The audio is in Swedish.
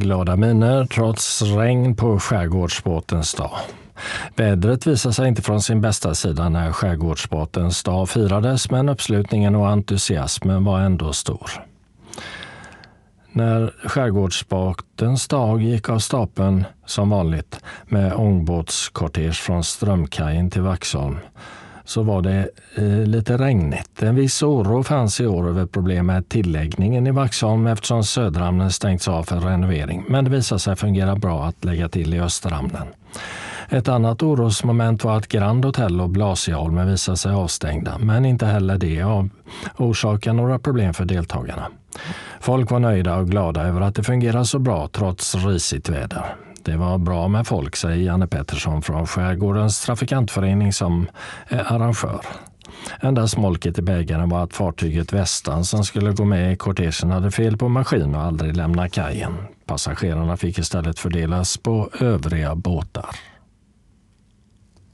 glada miner trots regn på skärgårdsbåtens dag. Vädret visade sig inte från sin bästa sida när skärgårdsbåtens dag firades, men uppslutningen och entusiasmen var ändå stor. När skärgårdsbåtens dag gick av stapeln som vanligt med ångbåtskortege från Strömkajen till Vaxholm så var det lite regnigt. En viss oro fanns i år över problem med tilläggningen i Vaxholm eftersom söderhamnen stängts av för renovering, men det visade sig fungera bra att lägga till i österhamnen. Ett annat orosmoment var att Grand Hotel och Blasieholmen visade sig avstängda, men inte heller det orsakade några problem för deltagarna. Folk var nöjda och glada över att det fungerar så bra trots risigt väder. Det var bra med folk, säger Janne Pettersson från Skärgårdens trafikantförening som är arrangör. Enda smolket i bägaren var att fartyget Västan som skulle gå med i kortegen hade fel på maskin och aldrig lämna kajen. Passagerarna fick istället fördelas på övriga båtar.